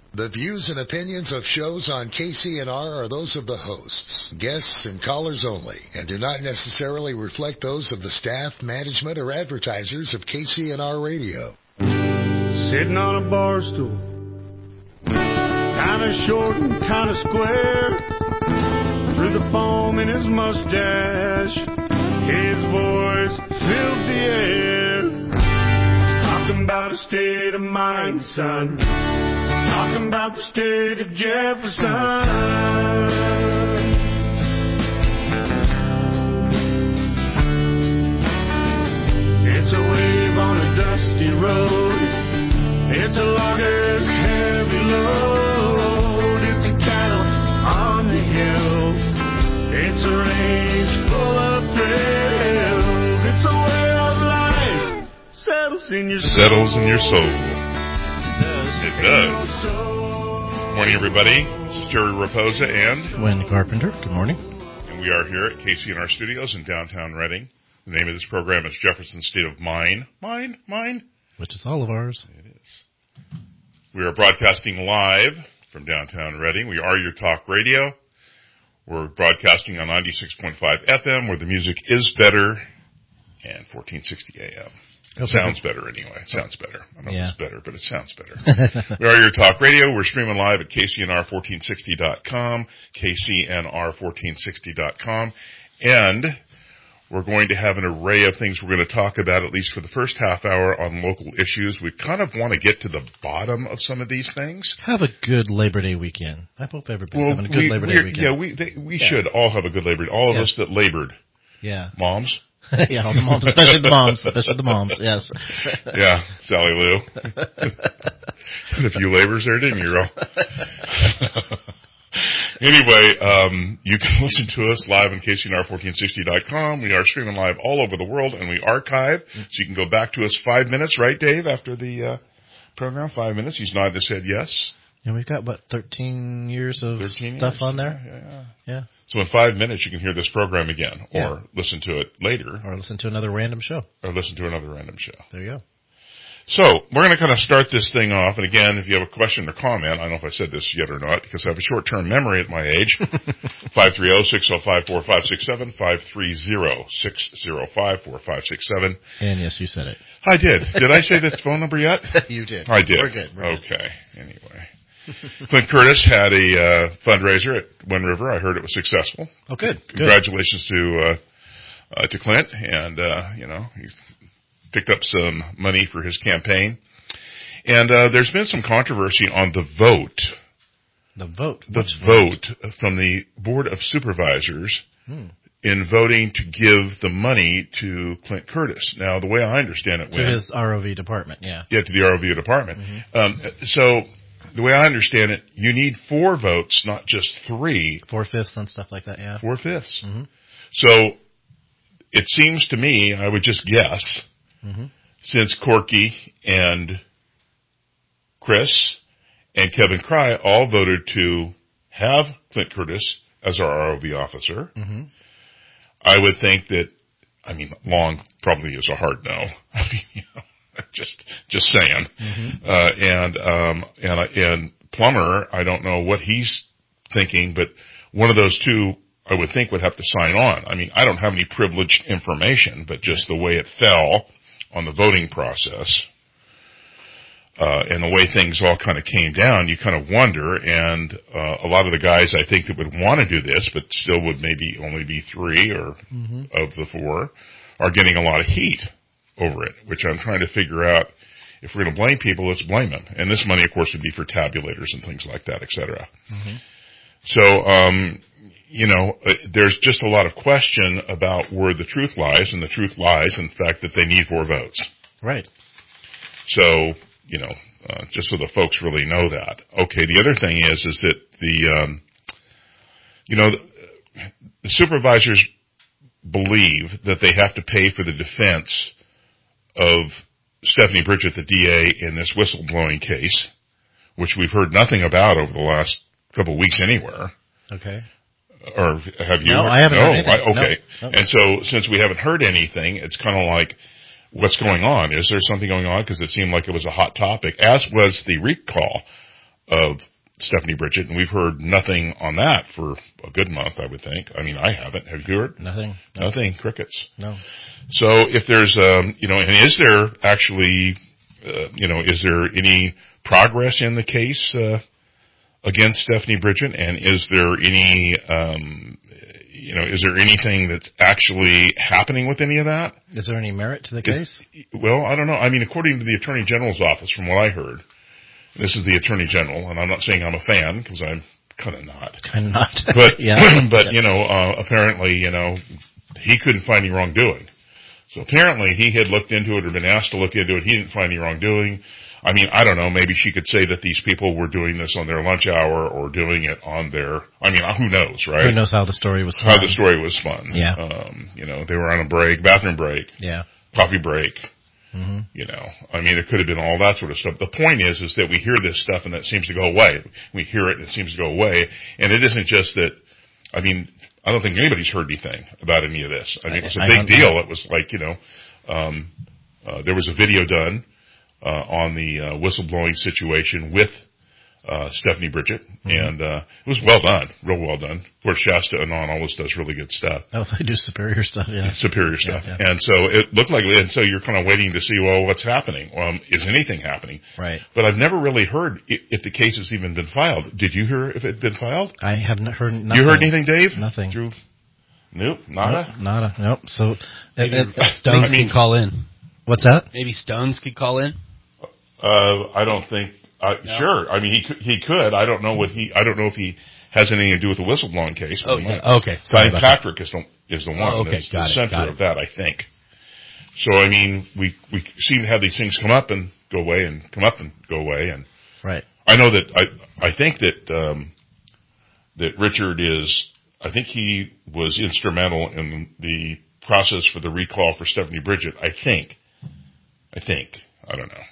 The views and opinions of shows on KCNR are those of the hosts, guests, and callers only, and do not necessarily reflect those of the staff, management, or advertisers of KCNR Radio. Sitting on a bar stool, kind of short and kind of square, through the foam in his mustache, his voice filled the air. Talking about a state of mind, son. Talking about the state of Jefferson. It's a wave on a dusty road. It's a logger's heavy load. It's a cattle on the hill. It's a range full of thrills. It's a way of life settles in your soul. It does. Morning, everybody. This is Terry Raposa and Wayne Carpenter. Good morning. And we are here at KCNR Studios in downtown Reading. The name of this program is Jefferson State of Mind. Mind. Which is all of ours. It is. We are broadcasting live from downtown Reading. We are your talk radio. We're broadcasting on 96.5 FM, where the music is better, and 1460 AM. It sounds better anyway. It sounds better. I don't know if it's better, but it sounds better. We are your talk radio. We're streaming live at KCNR1460.com, KCNR1460.com, and we're going to have an array of things we're going to talk about, at least for the first half hour, on local issues. We kind of want to get to the bottom of some of these things. Have a good Labor Day weekend. I hope everybody's having a good Labor Day weekend. Yeah, we should all have a good Labor Day. All of us that labored. Yeah. Moms. Yeah, all the moms, especially the moms, yes. Yeah, Sally Lou. Had a few labors there, didn't you, Ro? Anyway, you can listen to us live on KCNR1460.com. We are streaming live all over the world, and we archive, so you can go back to us 5 minutes, right, Dave, after the program? 5 minutes. He's nodded his head yes. And we've got, 13 years of stuff on there? Yeah. So in 5 minutes, you can hear this program again, or listen to it later. Or listen to another random show. There you go. So, we're going to kind of start this thing off, and again, if you have a question or comment, I don't know if I said this yet or not, because I have a short-term memory at my age, 530-605-4567, 530-605-4567. And yes, you said it. I did. Did I say the phone number yet? You did. I did. We're good. Okay. Anyway. Clint Curtis had a fundraiser at Wind River. I heard it was successful. Oh, good. Congratulations to Clint, and he's picked up some money for his campaign. And there's been some controversy on the vote. The vote from the Board of Supervisors in voting to give the money to Clint Curtis. Now, the way I understand it, to his ROV department, to the ROV department. So the way I understand it, you need 4 votes, not just 3. 4/5 and stuff like that, 4/5. So it seems to me, I would just guess, since Corky and Chris and Kevin Cry all voted to have Clint Curtis as our ROV officer, I would think that, Long probably is a hard no. Just saying. And Plummer, I don't know what he's thinking, but one of those two, I would think, would have to sign on. I don't have any privileged information, but just the way it fell on the voting process, and the way things all kind of came down, you kind of wonder, and a lot of the guys, I think, that would want to do this, but still would maybe only be 3 or of the 4, are getting a lot of heat over it, which I'm trying to figure out. If we're going to blame people, let's blame them. And this money, of course, would be for tabulators and things like that, et cetera. So, there's just a lot of question about where the truth lies, and the truth lies in the fact that they need 4 votes. Right. So, just so the folks really know that. Okay, the other thing is that the supervisors believe that they have to pay for the defense of Stephanie Bridget, the DA, in this whistleblowing case, which we've heard nothing about over the last couple of weeks anywhere. Okay. Or have you? No, I haven't heard anything. Okay. No. And so since we haven't heard anything, it's kind of like, what's going on? Is there something going on? Because it seemed like it was a hot topic, as was the recall of Stephanie Bridget, and we've heard nothing on that for a good month, I would think. I mean, I haven't. Have you heard? Nothing. No. Nothing. Crickets. No. So if there's, and is there actually, is there any progress in the case against Stephanie Bridget, and is there any, is there anything that's actually happening with any of that? Is there any merit to the case? Well, I don't know. I mean, according to the Attorney General's office, from what I heard, this is the Attorney General, and I'm not saying I'm a fan, because I'm kind of not. Kind of not. But, yeah. Apparently, he couldn't find any wrongdoing. So apparently he had looked into it or been asked to look into it. He didn't find any wrongdoing. I mean, I don't know. Maybe she could say that these people were doing this on their lunch hour or doing it on their, who knows, right? Who knows how the story was spun. How the story was spun. Yeah. They were on a break, bathroom break. Yeah. Coffee break. Mm-hmm. It could have been all that sort of stuff. The point is that we hear this stuff and that seems to go away. We hear it and it seems to go away. And it isn't just that, I don't think anybody's heard anything about any of this. It was a big deal. It was like, there was a video done on the whistleblowing situation with Stephanie Bridget, and it was well done, real well done. Of course, Shasta Anon always does really good stuff. Oh, they do superior stuff, yeah. Superior stuff. Yeah. And so it looked like, and so you're kind of waiting to see, well, what's happening? Is anything happening? Right. But I've never really heard if the case has even been filed. Did you hear if it had been filed? I have not heard nothing. You heard anything, Dave? Nothing. Nope, nada? Nope, nada, nope. So, Stones can call in. What's that? Maybe Stones could call in? I don't think, no. Sure. He could. I don't know if he has anything to do with the whistleblowing case. Okay. Patrick is the one that's the center of that, I think. So, we seem to have these things come up and go away and come up and go away. And right. I know that, I think that Richard I think he was instrumental in the process for the recall for Stephanie Bridget. I think. I don't know.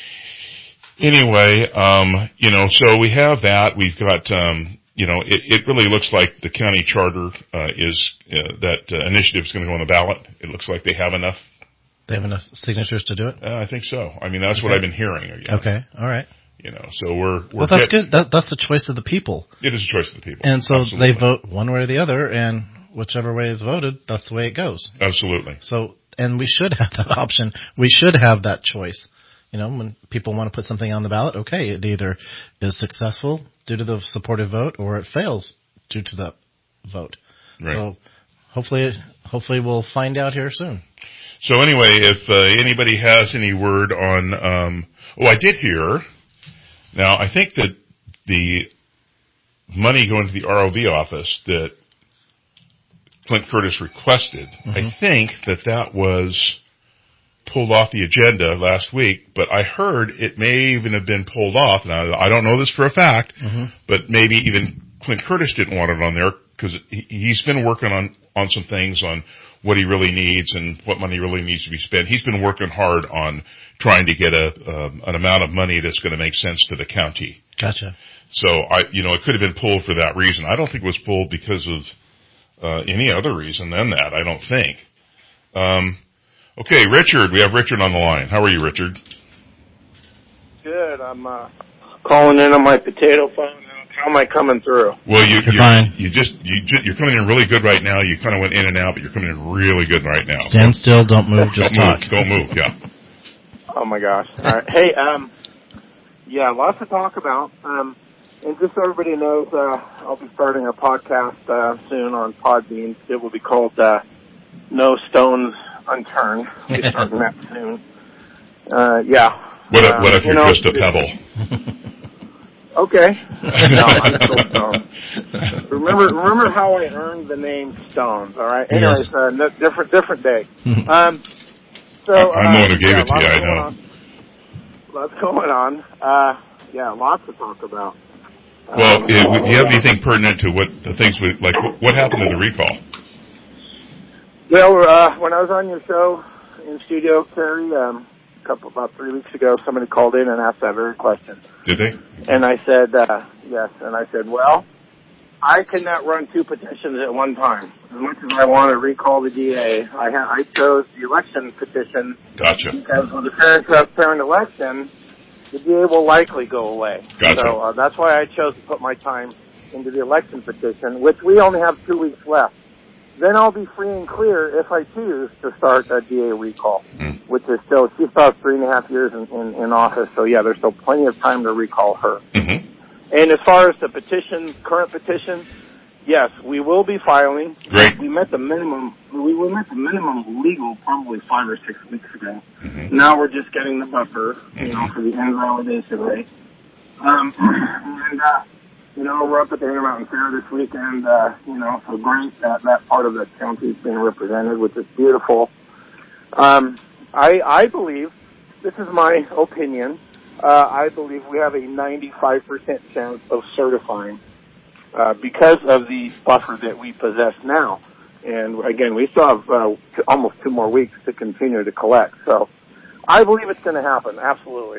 Anyway, so we have that. We've got, it really looks like the county charter that initiative is going to go on the ballot. It looks like they have enough. They have enough signatures to do it? I think so. That's what I've been hearing. Okay, all right. So we're well, that's good. That's the choice of the people. It is a choice of the people. And so Absolutely. They vote one way or the other, and whichever way is voted, that's the way it goes. Absolutely. So, and we should have that option. We should have that choice. When people want to put something on the ballot, okay, it either is successful due to the supportive vote or it fails due to the vote. Right. So hopefully we'll find out here soon. So anyway, if anybody has any word on, I did hear. Now, I think that the money going to the ROV office that Clint Curtis requested, I think that was pulled off the agenda last week, but I heard it may even have been pulled off. Now, I don't know this for a fact, but maybe even Clint Curtis didn't want it on there because he's been working on some things on what he really needs and what money really needs to be spent. He's been working hard on trying to get an amount of money that's going to make sense to the county. Gotcha. So it could have been pulled for that reason. I don't think it was pulled because of any other reason than that. I don't think. Okay, Richard. We have Richard on the line. How are you, Richard? Good. I'm calling in on my potato phone. How am I coming through? Well, you're fine. You're coming in really good right now. You kind of went in and out, but you're coming in really good right now. Stand still. Don't move. Just talk. Don't move. Yeah. Oh my gosh. All right. Hey. Lots to talk about. And just so everybody knows, I'll be starting a podcast soon on Podbean. It will be called No Stones Unturned. We'll be starting that soon. What if you're just a pebble? Okay. No, I'm still Stone. Remember how I earned the name Stones, all right? Anyways, different day. I'm the one who gave it to you, I know. Lots going on. Lots to talk about. Well, do you have anything pertinent to what happened to the recall? Well, when I was on your show in studio, Kerry, about 3 weeks ago, somebody called in and asked that very question. Did they? And I said, yes. And I said, well, I cannot run two petitions at one time. As much as I want to recall the DA, I chose the election petition. Gotcha. Because with the fair and transparent election, the DA will likely go away. Gotcha. So that's why I chose to put my time into the election petition, which we only have 2 weeks left. Then I'll be free and clear if I choose to start a DA recall, which is still, she still has 3.5 years in office. So yeah, there's still plenty of time to recall her. Mm-hmm. And as far as the petition, current petition, yes, we will be filing. Great. We met the minimum. We met the minimum legal probably 5 or 6 weeks ago. Mm-hmm. Now we're just getting the buffer, for the invalidation rate. We're up at the Intermountain Fair this weekend. So great that part of the county is being represented, which is beautiful. I believe, this is my opinion, I believe we have a 95% chance of certifying because of the buffer that we possess now. And again, we still have almost 2 more weeks to continue to collect. So I believe it's going to happen, absolutely.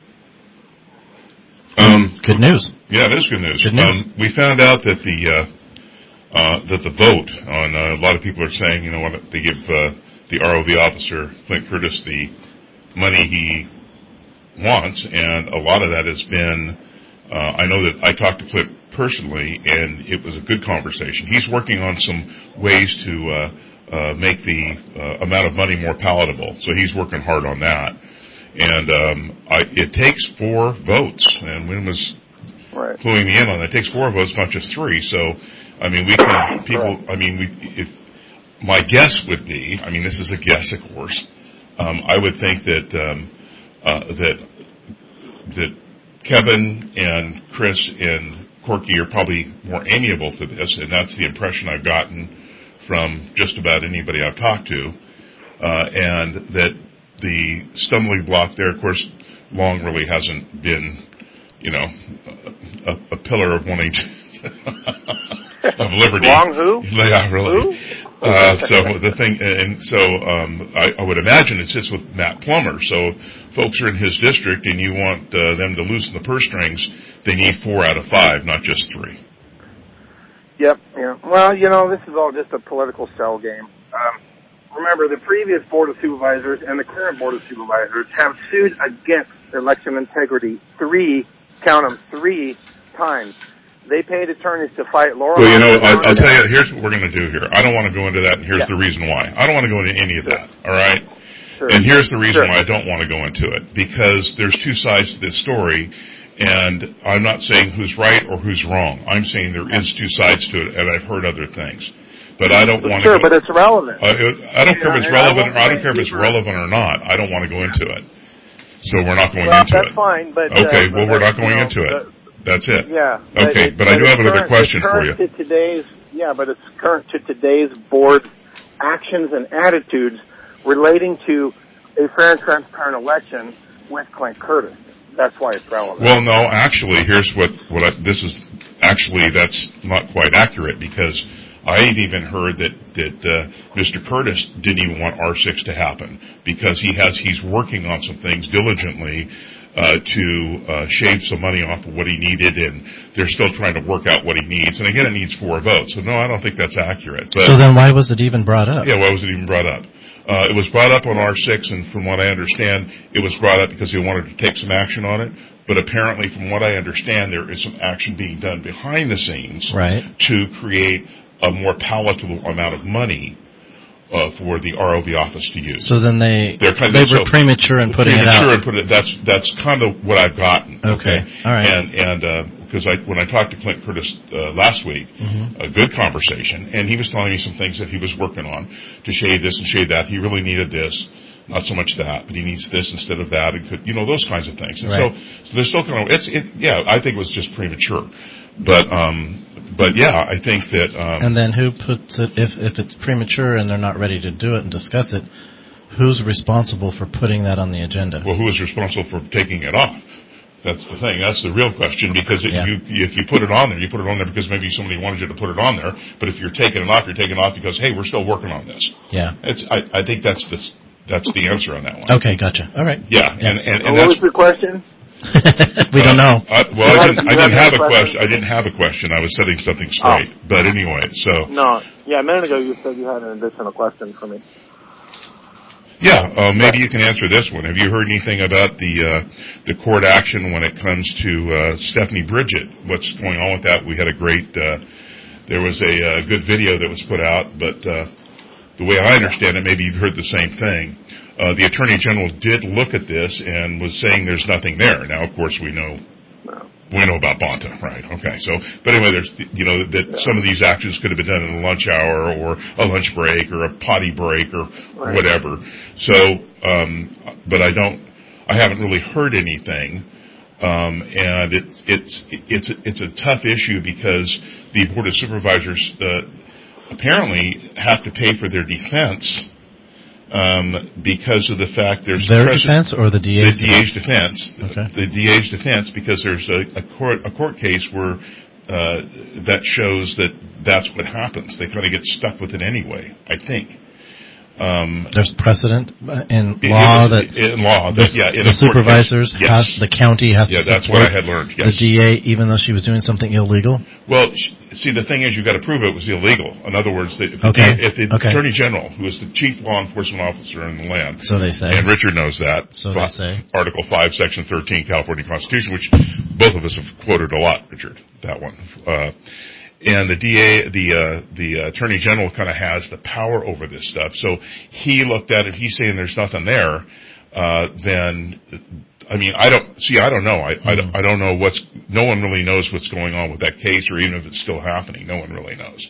Good news. Yeah, it is good news. Good news. We found out that the vote on a lot of people are saying, they give the ROV officer Clint Curtis the money he wants, and a lot of that has been. I know that I talked to Clint personally, and it was a good conversation. He's working on some ways to make the amount of money more palatable, so he's working hard on that. And it takes 4 votes, and Wynn was cluing me in on that. It takes 4 votes, not just 3. So, I mean, we can people. I mean, my guess would be. I mean, this is a guess, of course. I would think that that Kevin and Chris and Corky are probably more amiable to this, and that's the impression I've gotten from just about anybody I've talked to, and that. The stumbling block there, of course, Long really hasn't been, a pillar of wanting of liberty. Long who? Yeah, really. So the thing, and so I would imagine it sits with Matt Plummer. So if folks are in his district and you want them to loosen the purse strings, they need 4 out of 5, not just 3. Yep. Yeah. Well, this is all just a political shell game. Remember, the previous Board of Supervisors and the current Board of Supervisors have sued against election integrity 3 times. They paid attorneys to fight Laura. Well, I'll tell you, here's what we're going to do here. I don't want to go into that, and here's the reason why. I don't want to go into any of that, all right? Sure. And here's the reason why I don't want to go into it. Because there's 2 sides to this story, and I'm not saying who's right or who's wrong. I'm saying there is 2 sides to it, and I've heard other things. But I don't want to. Sure, but it's relevant. I don't care if it's relevant, or I don't care if it's relevant or not. I don't want to go into it. So we're not going into it. That's fine, but okay. Well, we're not going into it. That's it. Yeah. Okay, but I do have another question for you. But it's current to today's board actions and attitudes relating to a fair and transparent election with Clint Curtis. That's why it's relevant. Well, no, actually, here's that's not quite accurate, because I ain't even heard that Mr. Curtis didn't even want R6 to happen, because he's working on some things diligently to shave some money off of what he needed, and they're still trying to work out what he needs. And again, it needs 4 votes. So no, I don't think that's accurate. But, so then why was it even brought up? Yeah, why was it even brought up? It was brought up on R6, and from what I understand, it was brought up because they wanted to take some action on it. But apparently, from what I understand, there is some action being done behind the scenes to create a more palatable amount of money for the ROV office to use. So then they were premature in putting it out. That's kind of what I've gotten. Okay. All right. And because when I talked to Clint Curtis last week, a good conversation, and he was telling me some things that he was working on to shade this and shade that. He really needed this. Not so much that, but he needs this instead of that, and those kinds of things. And so they're still kind of. I think it was just premature, but yeah, I think that. And then who puts it if it's premature and they're not ready to do it and discuss it? Who's responsible for putting that on the agenda? Well, who is responsible for taking it off? That's the thing. That's the real question, because if you put it on there, you put it on there because maybe somebody wanted you to put it on there. But if you're taking it off, you're taking it off because, hey, we're still working on this. Yeah. I think that's the answer on that one. Okay, gotcha. All right. Yeah, and what was your question? We don't know. I didn't have a question. I didn't have a question. I was setting something straight. But anyway, so. No. Yeah, a minute ago you said you had an additional question for me. Yeah, maybe you can answer this one. Have you heard anything about the court action when it comes to Stephanie Bridget? What's going on with that? We had a great, there was a good video that was put out, but the way I understand it, maybe you've heard the same thing. The Attorney General did look at this and was saying there's nothing there. Now, of course, we know about Bonta, right? Okay. So, but anyway, there's, that some of these actions could have been done in a lunch hour or a lunch break or a potty break or whatever. So, but I haven't really heard anything. And it's a tough issue because the Board of Supervisors, apparently have to pay for their defense, because of the fact there's their defense or the DA's defense. Okay. The DA's defense, because there's a court case where that shows that that's what happens. They kind of get stuck with it anyway, I think. There's precedent in law that the supervisors have, the county has to that's support what I had learned. Yes. The DA, even though she was doing something illegal. Well, see, the thing is, you've got to prove it was illegal. In other words, if the Attorney General, who is the chief law enforcement officer in the land, so they say, and Richard knows that, so they say, Article 5, Section 13, California Constitution, which both of us have quoted a lot, Richard, that one. And the DA, the Attorney General kind of has the power over this stuff. So he looked at it, he's saying there's nothing there, then, I mean, I don't know. I don't know no one really knows what's going on with that case, or even if it's still happening. No one really knows,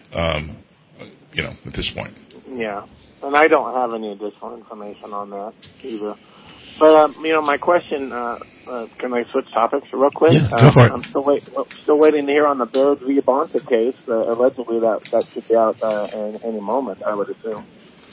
at this point. Yeah. And I don't have any additional information on that either. But, my question, can I switch topics real quick? Yeah, go for it. I'm still waiting to hear on the Baird v. Bonta case. Allegedly, that should be out in any moment, I would assume.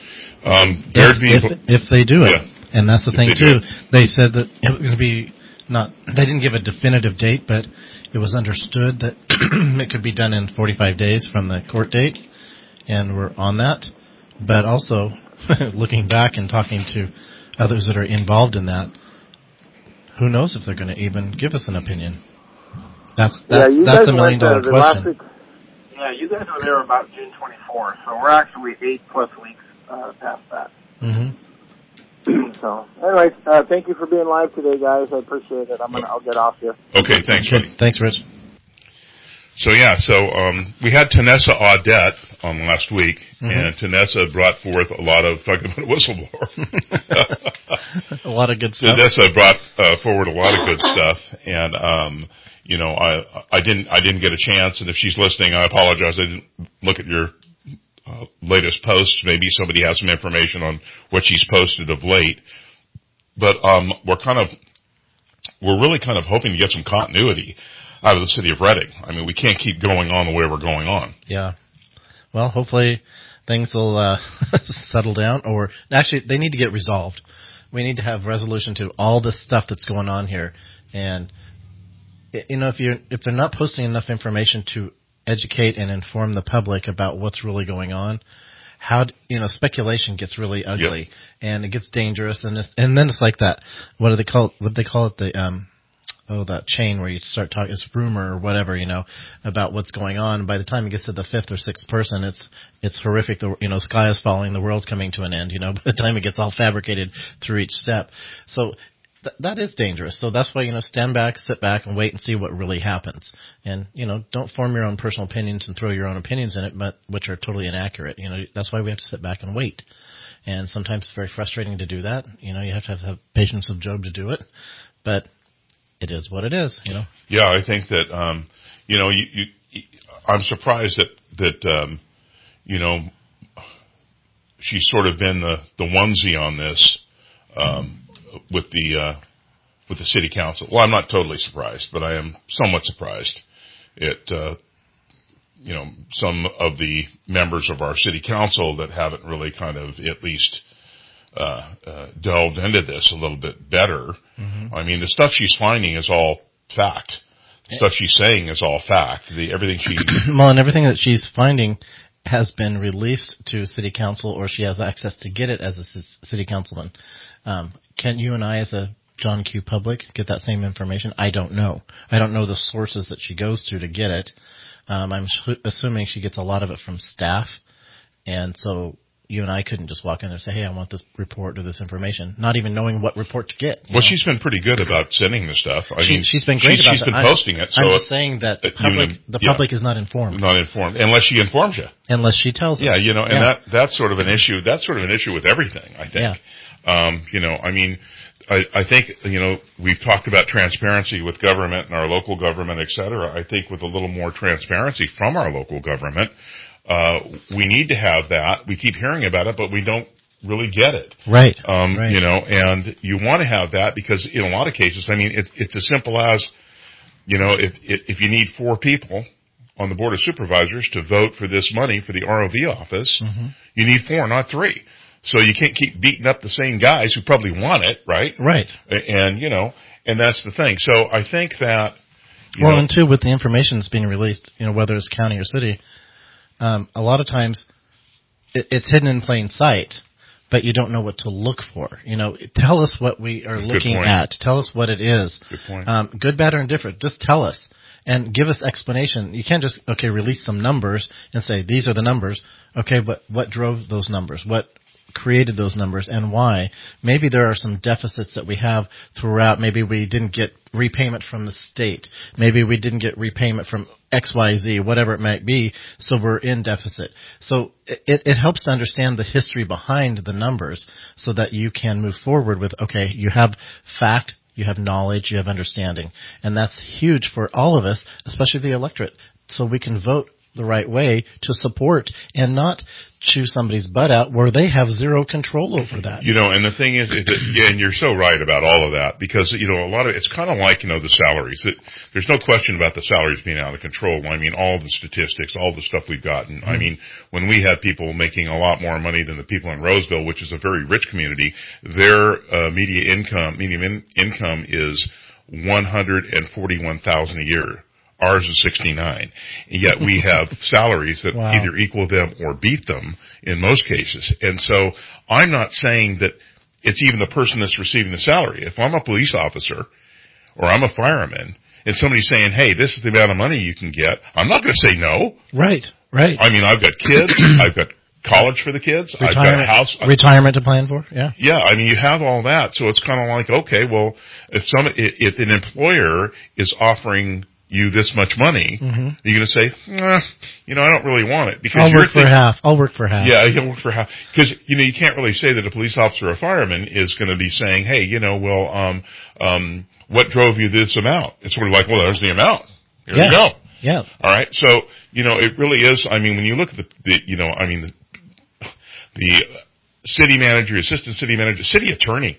If they do it. Yeah. And that's the thing, too. They said that it was going to be they didn't give a definitive date, but it was understood that it could be done in 45 days from the court date, and we're on that. But also, looking back and talking to others that are involved in that, who knows if they're going to even give us an opinion? That's a $1 million question. You guys were there about June 24th, so we're actually 8+ weeks past that. Mm-hmm. So, anyway, thank you for being live today, guys. I appreciate it. I'll get off here. Okay, thanks, buddy. Thanks, Rich. So we had Tanessa Audette on last week, and Tanessa brought forth a lot of talking about a whistleblower. A lot of good stuff. Tanessa brought forward a lot of good stuff, and I didn't get a chance. And if she's listening, I apologize. I didn't look at your latest posts. Maybe somebody has some information on what she's posted of late. But we're really kind of hoping to get some continuity out of the city of Redding. I mean, we can't keep going on the way we're going on. Yeah. Well, hopefully things will settle down, or actually they need to get resolved. We need to have resolution to all this stuff that's going on here. And if they're not posting enough information to educate and inform the public about what's really going on, speculation gets really ugly. Yep. And it gets dangerous, and then it's like that. What do they call it? That chain where you start talking, it's rumor or whatever, about what's going on. By the time it gets to the fifth or sixth person, it's horrific. Sky is falling, the world's coming to an end. By the time it gets all fabricated through each step, so that is dangerous. So that's why stand back, sit back, and wait and see what really happens. And don't form your own personal opinions and throw your own opinions in it, but which are totally inaccurate. That's why we have to sit back and wait. And sometimes it's very frustrating to do that. You have to have patience of Job to do it, but it is what it is, Yeah, I think that, I'm surprised that she's sort of been the onesie on this, with the city council. Well, I'm not totally surprised, but I am somewhat surprised at, some of the members of our city council that haven't really kind of at least delved into this a little bit better. Mm-hmm. I mean, the stuff she's finding is all fact. The stuff she's saying is all fact. Everything and everything that she's finding has been released to city council, or she has access to get it as a city councilman. Can you and I, as a John Q. public, get that same information? I don't know. I don't know the sources that she goes to get it. I'm assuming she gets a lot of it from staff, and so you and I couldn't just walk in there and say, hey, I want this report or this information, not even knowing what report to get. Well, she's been pretty good about sending the stuff. She's been great about it. She's been posting it. So I'm just saying that the public is not informed. Not informed, unless she informs you. Unless she tells us. Yeah, and that's sort of an issue. That's sort of an issue with everything, I think. Yeah. I think, we've talked about transparency with government and our local government, et cetera. I think with a little more transparency from our local government, we need to have that. We keep hearing about it, but we don't really get it. Right. Right. And you want to have that because in a lot of cases, it's as simple as, if you need 4 people on the Board of Supervisors to vote for this money for the ROV office, you need 4, not 3. So you can't keep beating up the same guys who probably want it, right? Right. And that's the thing. So I think that, and too, with the information that's being released, whether it's county or city, a lot of times it's hidden in plain sight, but you don't know what to look for. Tell us what we are looking at. Tell us what it is. Good point. Good, bad, or indifferent. Just tell us and give us explanation. You can't just, release some numbers and say, these are the numbers. Okay, but what drove those numbers? What created those numbers and why? Maybe there are some deficits that we have throughout. Maybe we didn't get repayment from the state. Maybe we didn't get repayment from XYZ, whatever it might be, so we're in deficit. So it helps to understand the history behind the numbers so that you can move forward with, you have fact, you have knowledge, you have understanding. And that's huge for all of us, especially the electorate, so we can vote the right way to support and not chew somebody's butt out where they have zero control over that. And the thing is and you're so right about all of that because, a lot of it's kind of like, the salaries. There's no question about the salaries being out of control. All the statistics, all the stuff we've gotten. When we have people making a lot more money than the people in Roseville, which is a very rich community, their median income is $141,000 a year. Ours is 69. And yet we have salaries that either equal them or beat them in most cases. And so I'm not saying that it's even the person that's receiving the salary. If I'm a police officer or I'm a fireman and somebody's saying, hey, this is the amount of money you can get, I'm not going to say no. Right. I've got kids. I've got college for the kids. I've got a house. Retirement to plan for. Yeah. Yeah. You have all that. So it's kind of like, okay, well, if an employer is offering you this much money, you're going to say, I don't really want it. Because I'll work for half. Yeah, you'll work for half. Because, you can't really say that a police officer or a fireman is going to be saying, hey, what drove you this amount? It's sort of like, well, there's the amount. Here you go. Yeah. All right. So, it really is, when you look at the city manager, assistant city manager, city attorney,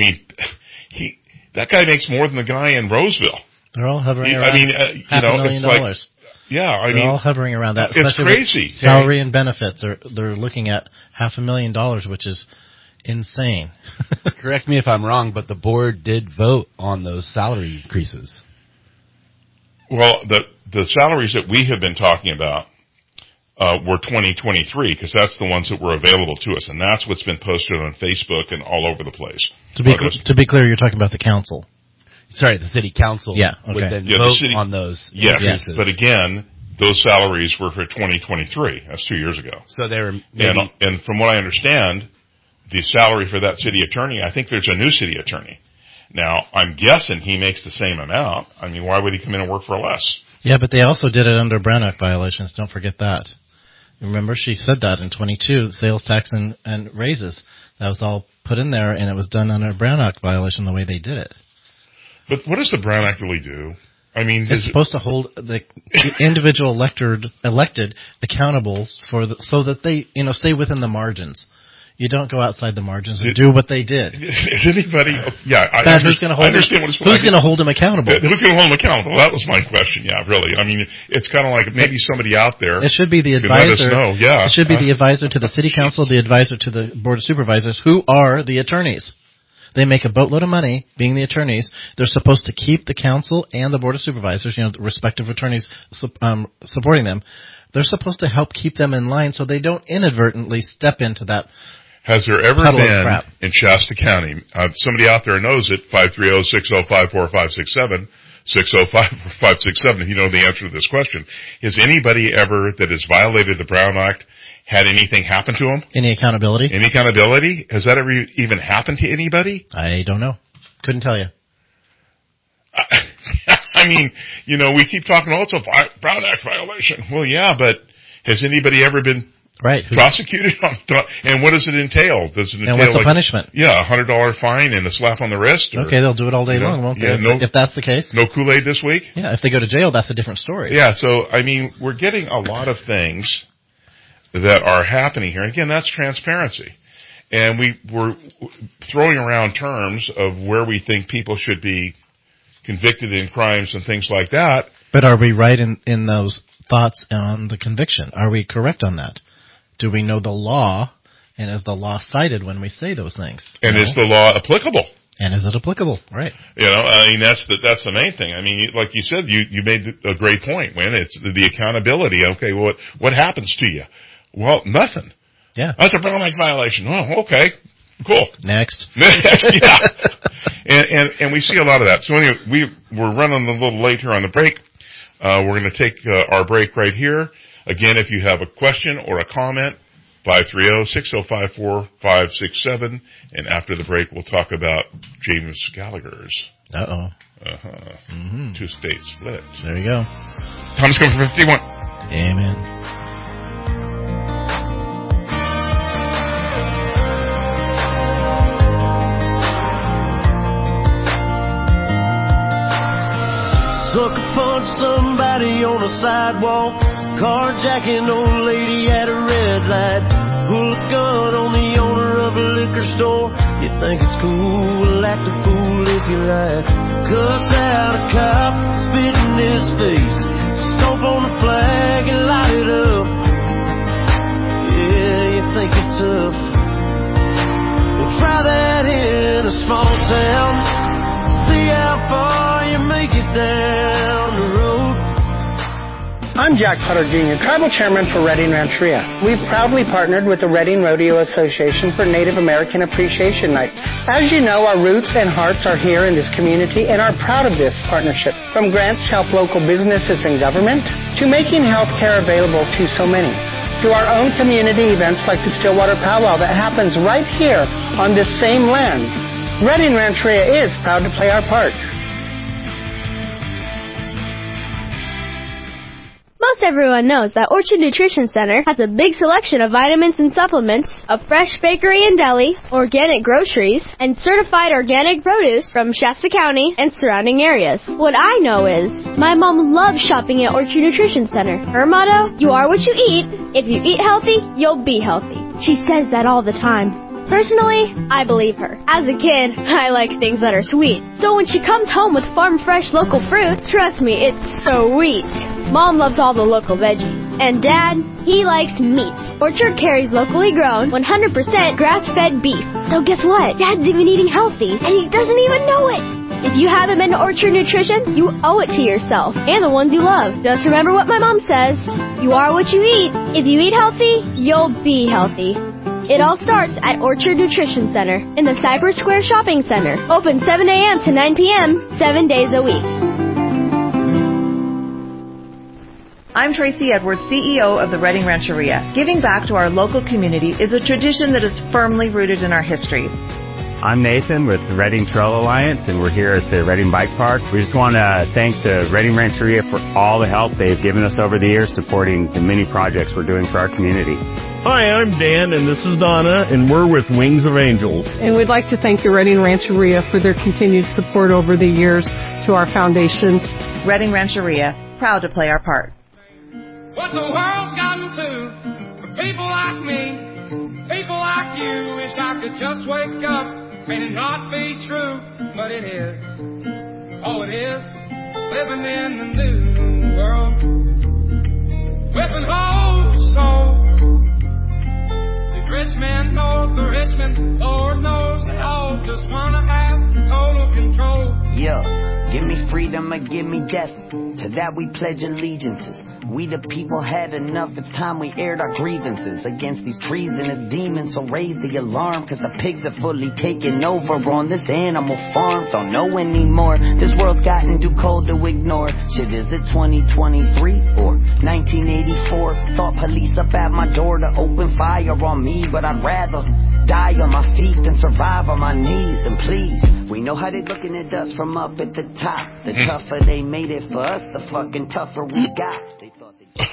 that guy makes more than the guy in Roseville. They're all hovering around $500,000. They're all hovering around that. It's crazy. Salary and benefits they're looking at $500,000, which is insane. Correct me if I'm wrong, but the board did vote on those salary increases. Well, the salaries that we have been talking about were 2023 because that's the ones that were available to us, and that's what's been posted on Facebook and all over the place. To be clear, you're talking about the council. Sorry, the city council would then vote on those increases. But again, those salaries were for 2023. That's 2 years ago. So they were and from what I understand, the salary for that city attorney, I think there's a new city attorney. Now, I'm guessing he makes the same amount. Why would he come in and work for less? Yeah, but they also did it under Brown Act violations. Don't forget that. Remember, she said that in 22, sales tax and raises. That was all put in there, and it was done under a Brown Act violation the way they did it. But what does the Brown Act really do? It's supposed to hold the individual elected accountable so that they, stay within the margins. You don't go outside the margins and do what they did. Is anybody? Yeah, who's going to hold? Who's going to hold him accountable? Who's going to hold him accountable? That was my question. Yeah, really. It's kind of like maybe somebody out there. It should be the advisor. Let us know. Yeah, it should be the advisor to the city council, the advisor to the board of supervisors, who are the attorneys. They make a boatload of money being the attorneys. They're supposed to keep the council and the board of supervisors, the respective attorneys supporting them. They're supposed to help keep them in line so they don't inadvertently step into that. Has there ever been in Shasta County, somebody out there knows it, 530-605-4567, 605-4567 if you know the answer to this question. Has anybody ever that has violated the Brown Act had anything happen to them? Any accountability? Any accountability? Has that ever even happened to anybody? I don't know. Couldn't tell you. I mean, we keep talking, it's a Brown Act violation. Well, yeah, but has anybody ever been prosecuted on, and what does it entail? Does it entail, and what's the punishment? Yeah, $100 fine and a slap on the wrist. Or, okay, they'll do it all day long, won't they? Yeah, if that's the case. No Kool-Aid this week? Yeah, if they go to jail, that's a different story. Yeah, so, we're getting a lot of things that are happening here. Again, that's transparency. And we're throwing around terms of where we think people should be convicted in crimes and things like that. But are we right in those thoughts on the conviction? Are we correct on that? Do we know the law, and is the law cited when we say those things? And is the law applicable? And is it applicable? Right. That's the main thing. Like you said, you made a great point, when it's the accountability. Okay, well, what happens to you? Well, nothing. Yeah. That's a Brown Act violation. Oh, okay. Cool. Next. Yeah. And we see a lot of that. So anyway, we're running a little late here on the break. We're going to take our break right here. Again, if you have a question or a comment, 530-605-4567. And after the break, we'll talk about James Gallagher's. Uh-oh. Mm-hmm. 2-state split. There you go. Thomas coming from 51. Amen. Sucker punch somebody on a sidewalk, carjacking old lady at a red light, pull a gun on the owner of a liquor store. You think it's cool, act a fool if you like. Cuss out a cop, spit in his face, stomp on the flag and light it up. Yeah, you think it's tough? Well, try that in a small town, see how far you make it down the road. I'm Jack Potter Jr., Tribal Chairman for Redding Rancheria. We've proudly partnered with the Redding Rodeo Association for Native American Appreciation Nights. As you know, our roots and hearts are here in this community and are proud of this partnership. From grants to help local businesses and government, to making health care available to so many, to our own community events like the Stillwater Powwow that happens right here on this same land. Redding Rancheria is proud to play our part. Most everyone knows that Orchard Nutrition Center has a big selection of vitamins and supplements, a fresh bakery and deli, organic groceries, and certified organic produce from Shasta County and surrounding areas. What I know is, my mom loves shopping at Orchard Nutrition Center. Her motto, you are what you eat. If you eat healthy, you'll be healthy. She says that all the time. Personally, I believe her. As a kid, I like things that are sweet. So when she comes home with farm fresh local fruit, trust me, it's sweet. Mom loves all the local veggies. And Dad, he likes meat. Orchard carries locally grown, 100% grass-fed beef. So guess what? Dad's even eating healthy, and he doesn't even know it. If you haven't been to Orchard Nutrition, you owe it to yourself and the ones you love. Just remember what my mom says. You are what you eat. If you eat healthy, you'll be healthy. It all starts at Orchard Nutrition Center in the Cypress Square Shopping Center. Open 7 a.m. to 9 p.m., 7 days a week. I'm Tracy Edwards, CEO of the Redding Rancheria. Giving back to our local community is a tradition that is firmly rooted in our history. I'm Nathan with the Redding Trail Alliance, and we're here at the Redding Bike Park. We just want to thank the Redding Rancheria for all the help they've given us over the years supporting the many projects we're doing for our community. Hi, I'm Dan, and this is Donna, and we're with Wings of Angels. And we'd like to thank the Redding Rancheria for their continued support over the years to our foundation. Redding Rancheria, proud to play our part. What the world's gotten to for people like me, people like you, wish I could just wake up and it not be true, but it is. Oh, it is. Living in the new world with an old soul. The rich men know the rich men, Lord knows they all just want to have total control. Yeah. Give me freedom or give me death. To that we pledge allegiances. We the people had enough. It's time we aired our grievances against these treasonous demons. So raise the alarm, cause the pigs are fully taken over on this animal farm. Don't know anymore. This world's gotten too cold to ignore. Shit, is it 2023 or 1984? Thought police up at my door to open fire on me, but I'd rather die on my feet than survive on my knees. And please, we know how they looking at us from up at the top. The tougher they made it for us, the fucking tougher we got. They thought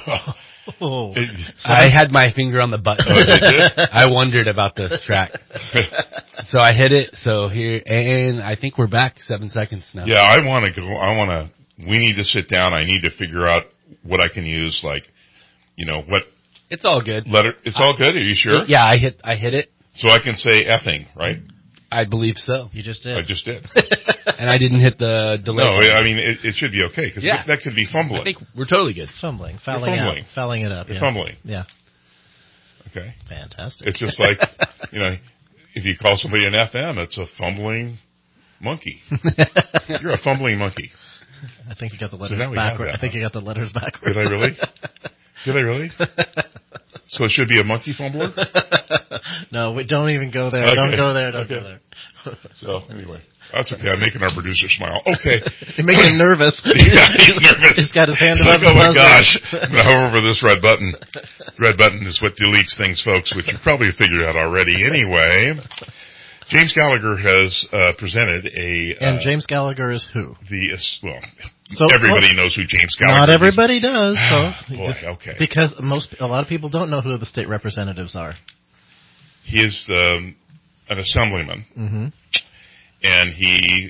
I had my finger on the button. I wondered about this track. So I hit it. So here, and I think we're back 7 seconds now. Yeah, I want to, we need to sit down. I need to figure out what I can use, like, what. It's all good. It's all good? Are you sure? Yeah, I hit it. So I can say effing, right? I believe so. You just did. I just did. And I didn't hit the delay. No, I mean, it should be okay, because that could be fumbling. I think we're totally good. Fouling it up. You're fumbling. Yeah. Okay. Fantastic. It's just like, if you call somebody an FM, it's a fumbling monkey. You're a fumbling monkey. I think you got the letters backwards. I think you got the letters backwards. Did I really? Did I really? So it should be a monkey fumbler? No, we don't even go there. Okay. Don't go there. Don't go there. So, anyway. That's okay. I'm making our producer smile. Okay. You're making him nervous. Yeah, he's nervous. He's got his hand above his oh my gosh. I'm going to hover over this red button. The red button is what deletes things, folks, which you probably figured out already. Anyway, James Gallagher has presented a... And James Gallagher is who? Everybody knows who James Gallagher is. Not everybody does. So okay. Because a lot of people don't know who the state representatives are. He is an assemblyman. Mm-hmm. And he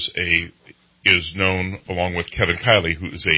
is known, along with Kevin Kiley, who is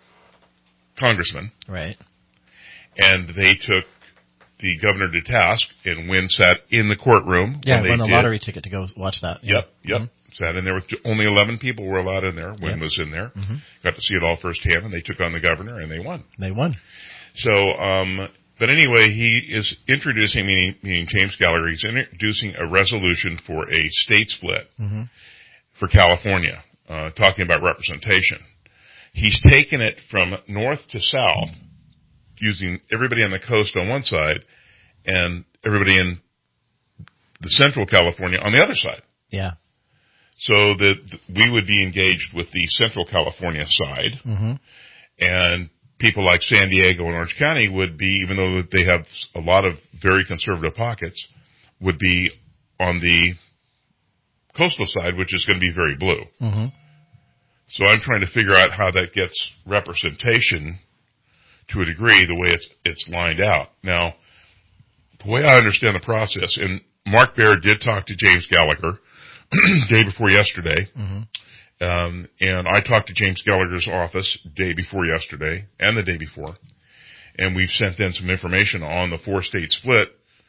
a congressman. Right. And they took the governor to task, and Wynn sat in the courtroom. Yeah, won the lottery ticket to go watch that. Yeah. Yep. Mm-hmm. Sat in there with only 11 people were allowed in there. Wynn was in there. Mm-hmm. Got to see it all firsthand, and they took on the governor, and they won. So, but anyway, he is introducing, meaning James Gallagher, he's introducing a resolution for a state split for California, talking about representation. He's taken it from north to south, using everybody on the coast on one side and everybody in the central California on the other side. Yeah. So that we would be engaged with the central California side, and people like San Diego and Orange County would be, even though they have a lot of very conservative pockets, would be on the coastal side, which is going to be very blue. So I'm trying to figure out how that gets representation to a degree, the way it's lined out. Now, the way I understand the process, and Mark Baird did talk to James Gallagher day before yesterday, and I talked to James Gallagher's office day before yesterday and the day before, and we've sent them some information on the 4-state split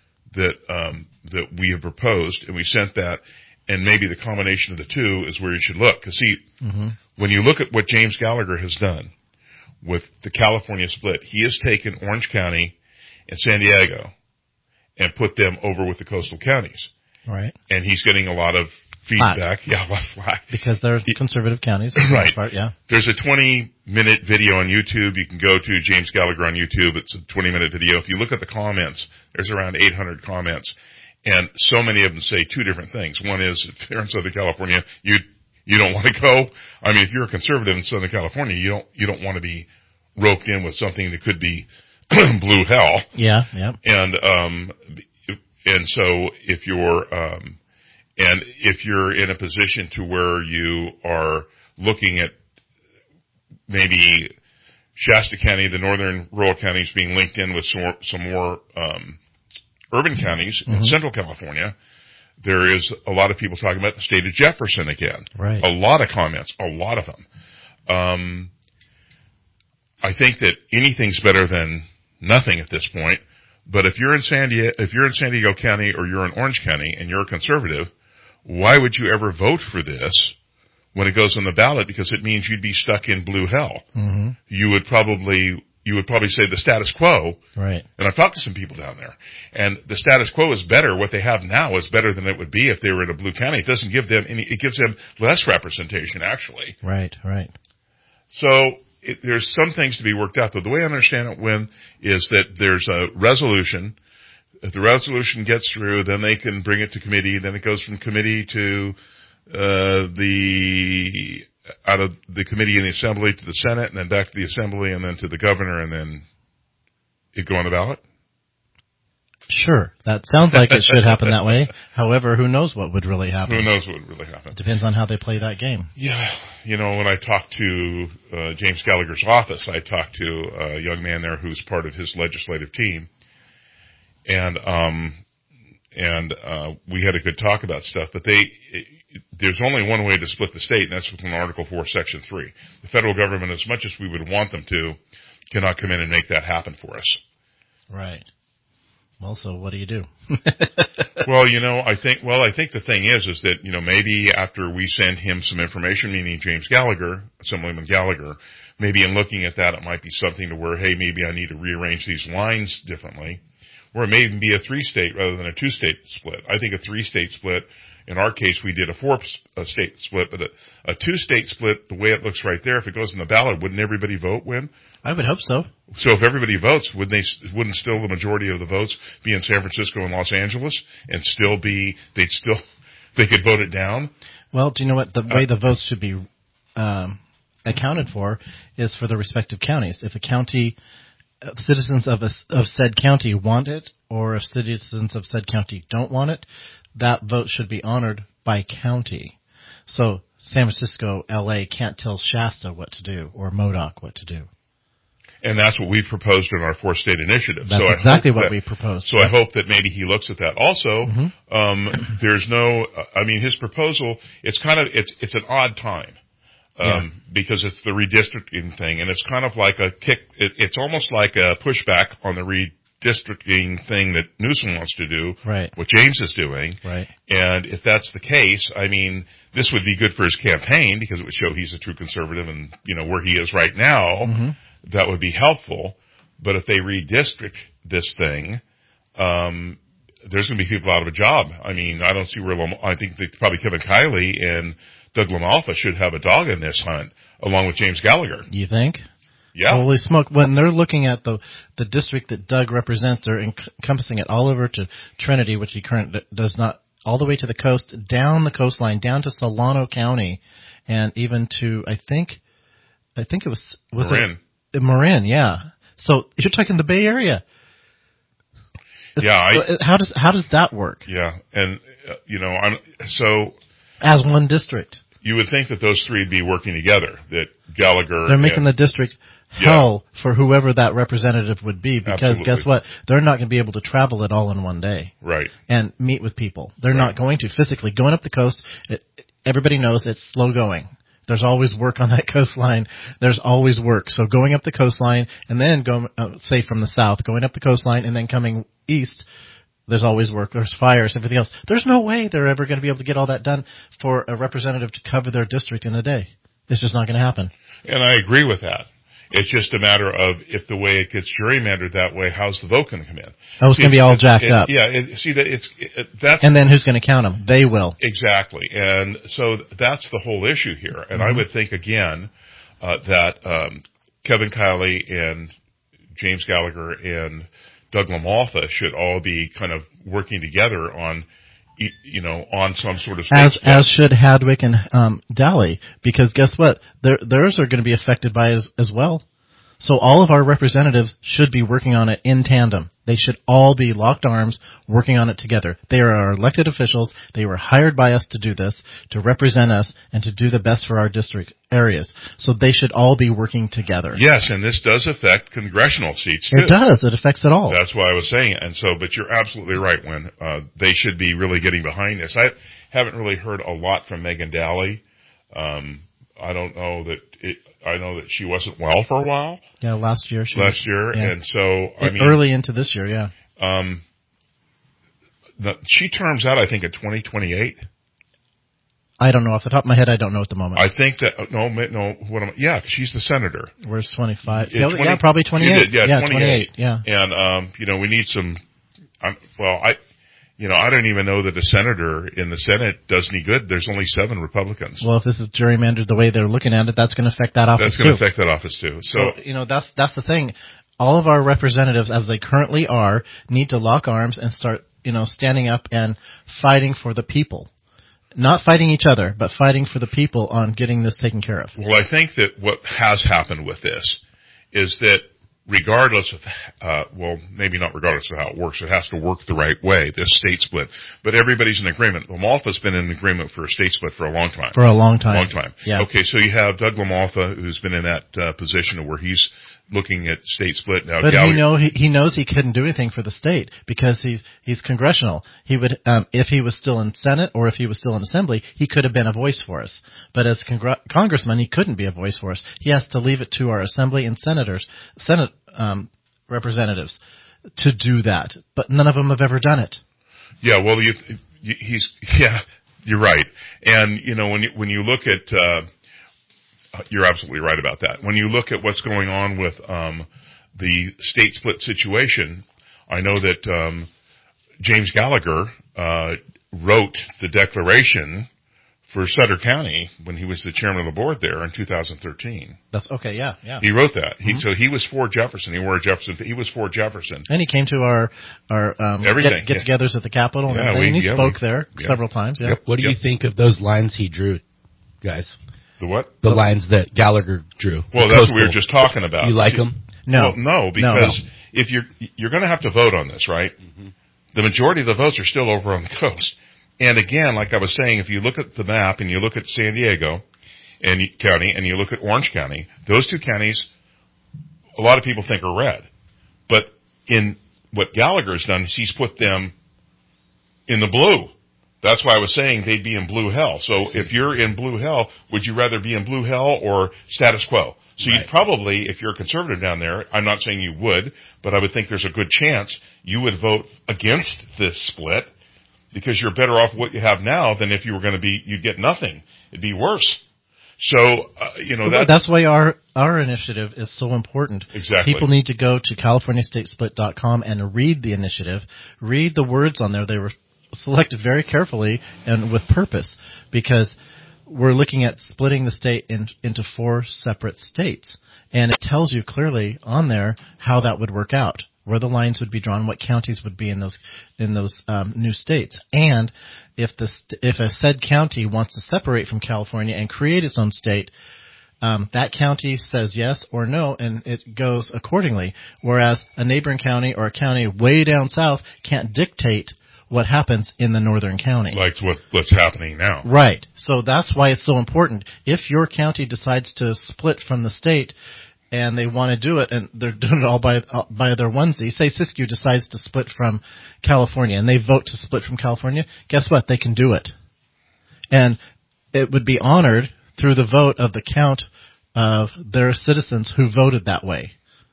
that we have proposed, and we sent that, and maybe the combination of the two is where you should look. Because see, when you look at what James Gallagher has done with the California split, he has taken Orange County and San Diego and put them over with the coastal counties. Right. And he's getting a lot of feedback. Yeah, a lot of flack. Because they're conservative counties. Right. Part, yeah. There's a 20-minute video on YouTube. You can go to James Gallagher on YouTube. It's a 20-minute video. If you look at the comments, there's around 800 comments. And so many of them say two different things. One is, if they're in Southern California, you don't want to go. I mean, if you're a conservative in Southern California, you don't want to be roped in with something that could be blue hell. Yeah, yeah. And so if you're in a position to where you are looking at maybe Shasta County, the northern rural counties being linked in with some more urban counties in Central California, there is a lot of people talking about the state of Jefferson again. Right. A lot of comments, a lot of them. I think that anything's better than nothing at this point. But if you're in San Diego County or you're in Orange County and you're a conservative, why would you ever vote for this when it goes on the ballot? Because it means you'd be stuck in blue hell. You would probably you would probably say the status quo. Right. And I've talked to some people down there, and the status quo is better. What they have now is better than it would be if they were in a blue county. It doesn't give them any, it gives them less representation, actually. Right, right. So there's some things to be worked out, though. The way I understand it, Win, is that there's a resolution. If the resolution gets through, then they can bring it to committee. Then it goes from committee to out of the committee in the Assembly to the Senate, and then back to the Assembly, and then to the governor, and then it go on the ballot? Sure. That sounds like it should happen that way. However, who knows what would really happen? Who knows what would really happen? Depends on how they play that game. Yeah. You know, when I talked to James Gallagher's office, I talked to a young man there who's part of his legislative team, and we had a good talk about stuff, but there's only one way to split the state, and that's within Article 4, Section 3. The federal government, as much as we would want them to, cannot come in and make that happen for us. Right. Well, so what do you do? Well, you know, I think the thing is that, you know, maybe after we send him some information, meaning James Gallagher, Assemblyman Gallagher, maybe in looking at that, it might be something to where, hey, maybe I need to rearrange these lines differently. Or it may even be a 3-state rather than a 2-state split. I think a 3-state split, in our case, we did a 4-state split, but a 2-state split, the way it looks right there, if it goes in the ballot, wouldn't everybody vote, Win? I would hope so. So if everybody votes, wouldn't still the majority of the votes be in San Francisco and Los Angeles and they could vote it down? Well, do you know what the way the votes should be accounted for is for the respective counties. If a county citizens of said county want it, or if citizens of said county don't want it, that vote should be honored by county. So San Francisco, LA can't tell Shasta what to do or Modoc what to do. And that's what we've proposed in our 4-state initiative. That's exactly what we proposed. So I hope that maybe he looks at that. Also, his proposal, it's an odd time. Because it's the redistricting thing, and it's kind of like it's almost like a pushback on the redistricting thing that Newsom wants to do, right? What James is doing, right? And if that's the case, I mean, this would be good for his campaign because it would show he's a true conservative, and you know where he is right now, that would be helpful. But if they redistrict this thing, there's going to be people out of a job. I mean, I don't see where I think that probably Kevin Kiley and Doug LaMalfa should have a dog in this hunt, along with James Gallagher. You think? Yeah. Holy smoke. When they're looking at the district that Doug represents, they're encompassing it all over to Trinity, which he currently does not, all the way to the coast, down the coastline, down to Solano County, and even to, I think it was Marin. Marin, yeah. So you're talking the Bay Area. Yeah. How does that work? Yeah. And, as one district. You would think that those three would be working together, that Gallagher... They're making the district hell for whoever that representative would be, because guess what? They're not going to be able to travel it all in one day. Right. And meet with people. They're not going to physically. Going up the coast, everybody knows it's slow going. There's always work on that coastline. There's always work. So going up the coastline and then say from the south, going up the coastline and then coming east, there's always work. There's fires, everything else. There's no way they're ever going to be able to get all that done for a representative to cover their district in a day. It's just not going to happen. And I agree with that. It's just a matter of if the way it gets gerrymandered that way, how's the vote going to come in? Oh, it's going to be all jacked up. That's. And then who's going to count them? They will. Exactly. And so that's the whole issue here. And I would think again that Kevin Kiley and James Gallagher and Doug LaMalfa should all be kind of working together on, on some sort of as should Hadwick and Daly, because guess what? Theirs are going to be affected by it as well. So all of our representatives should be working on it in tandem. They should all be locked arms working on it together. They are our elected officials. They were hired by us to do this, to represent us, and to do the best for our district areas. So they should all be working together. Yes, and this does affect congressional seats, too. It does. It affects it all. That's why I was saying it. And so, but you're absolutely right, When they should be really getting behind this. I haven't really heard a lot from Megan Daly. I don't know that I know that she wasn't well for a while. Yeah, last year. And so, early into this year, yeah. She terms out, I think, at 2028. I don't know off the top of my head. I don't know at the moment. I think that she's the senator. Where's 25? Yeah, 20, yeah, probably 28. Yeah, 28. Yeah. And we need some. I don't even know that a senator in the Senate does any good. There's only 7 Republicans. Well, if this is gerrymandered the way they're looking at it, that's going to affect that office. That's going to affect that office too. So that's the thing. All of our representatives, as they currently are, need to lock arms and start, standing up and fighting for the people. Not fighting each other, but fighting for the people on getting this taken care of. Well, I think that what has happened with this is that regardless of, maybe not regardless of how it works, it has to work the right way, this state split. But everybody's in agreement. LaMalfa's been in agreement for a state split for a long time. For a long time. Long time. Yeah. Okay, so you have Doug LaMalfa, who's been in that position where he's looking at state split now. But he knows he couldn't do anything for the state because he's congressional. He would, if he was still in Senate or if he was still in Assembly, he could have been a voice for us. But as congressman, he couldn't be a voice for us. He has to leave it to our Assembly and Senate representatives to do that. But none of them have ever done it. Yeah, well, you're right. And when you look at you're absolutely right about that. When you look at what's going on with the state split situation, I know that James Gallagher wrote the declaration for Sutter County when he was the chairman of the board there in 2013. That's okay, yeah. He wrote that. So he was for Jefferson. He was for Jefferson. And he came to our get-togethers at the Capitol and everything. He spoke there several times. Yeah. What do you think of those lines he drew, guys? The what? The lines that Gallagher drew. Well, that's what we were just talking about. You like them? No. Well, no, because if you're going to have to vote on this, right? Mm-hmm. The majority of the votes are still over on the coast. And again, like I was saying, if you look at the map and you look at San Diego County and you look at Orange County, those 2 counties, a lot of people think are red. But in what Gallagher's done is he's put them in the blue. That's why I was saying they'd be in blue hell. So if you're in blue hell, would you rather be in blue hell or status quo? So you'd probably, if you're a conservative down there, I'm not saying you would, but I would think there's a good chance you would vote against this split because you're better off what you have now than if you were going to be, you'd get nothing. It'd be worse. So, that's why our initiative is so important. Exactly. People need to go to CaliforniaStateSplit.com and read the initiative, read the words on there. They were selected very carefully and with purpose because we're looking at splitting the state into 4 separate states. And it tells you clearly on there how that would work out, where the lines would be drawn, what counties would be in those new states. And if a said county wants to separate from California and create its own state, that county says yes or no, and it goes accordingly. Whereas a neighboring county or a county way down south can't dictate what happens in the northern county. Like what's happening now. Right. So that's why it's so important. If your county decides to split from the state and they want to do it and they're doing it all by their onesie, say Siskiyou decides to split from California and they vote to split from California, guess what? They can do it. And it would be honored through the vote of the count of their citizens who voted that way.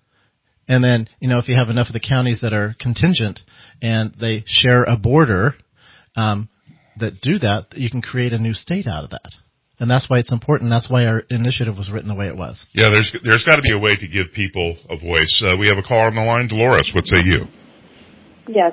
And then, if you have enough of the counties that are contingent and they share a border that do that, you can create a new state out of that. And that's why it's important. That's why our initiative was written the way it was. Yeah, there's got to be a way to give people a voice. We have a caller on the line. Dolores, what say you? Yes.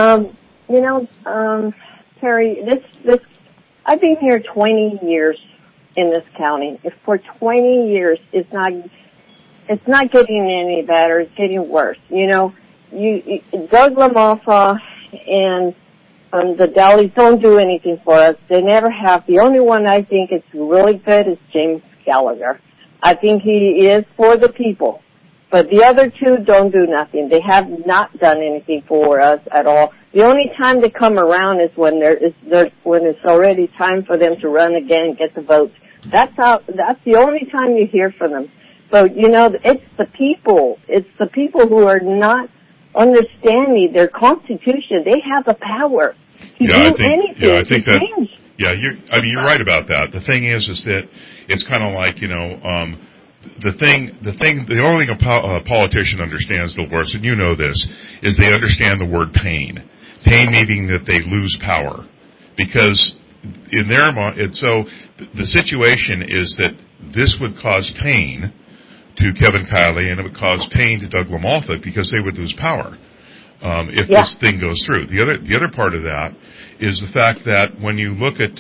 Terry, this I've been here 20 years in this county. For 20 years, it's not getting any better. It's getting worse. Doug LaMalfa and the Dalys don't do anything for us. They never have. The only one I think is really good is James Gallagher. I think he is for the people. But the other 2 don't do nothing. They have not done anything for us at all. The only time they come around is when when it's already time for them to run again and get the votes. That's the only time you hear from them. So, it's the people. It's the people who are not understanding their constitution. They have the power to do anything. Yeah, I think that. Change. Yeah, you're right about that. The thing is that it's kind of like, the only thing a politician understands, Dolores, and you know this, is they understand the word pain. Pain meaning that they lose power. Because in their mind, so the situation is that this would cause pain to Kevin Kiley, and it would cause pain to Doug LaMalfa because they would lose power if this thing goes through. The other part of that is the fact that when you look at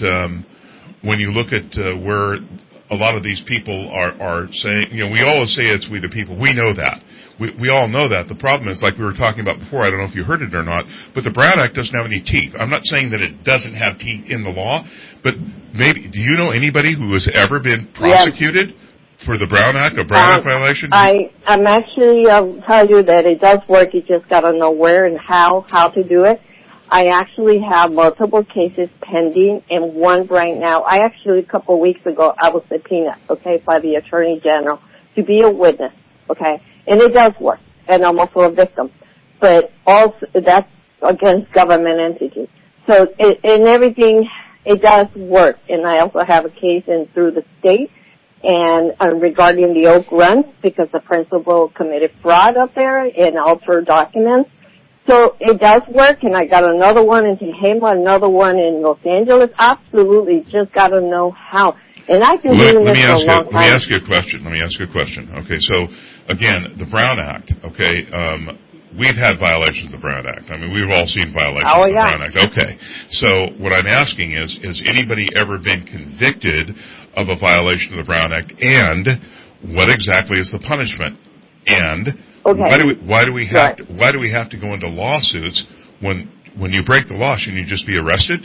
where a lot of these people are saying, we always say it's we the people. We know that. We all know that. The problem is, like we were talking about before, I don't know if you heard it or not, but the Brown Act doesn't have any teeth. I'm not saying that it doesn't have teeth in the law, but maybe, do you know anybody who has ever been prosecuted for the Brown Act, a Brown Act violation? I'm actually, I'll tell you that it does work. You just got to know where and how to do it. I actually have multiple cases pending, and one right now. A couple of weeks ago, I was subpoenaed, by the Attorney General to be a witness, and it does work, and I'm also a victim. But also, that's against government entities. So, in everything, it does work. And I also have a case through the state, and regarding the Oak Run, because the principal committed fraud up there and altered documents. So it does work, and I got another one in Tehama, another one in Los Angeles. Absolutely, just got to know how. And I've been doing this for a long time. Let me ask you a question. Okay, so again, the Brown Act. Okay, we've had violations of the Brown Act. I mean, we've all seen violations of the Brown Act. Okay, so what I'm asking is, has anybody ever been convicted of a violation of the Brown Act, and what exactly is the punishment? And why do we have to go into lawsuits when you break the law? Shouldn't you just be arrested?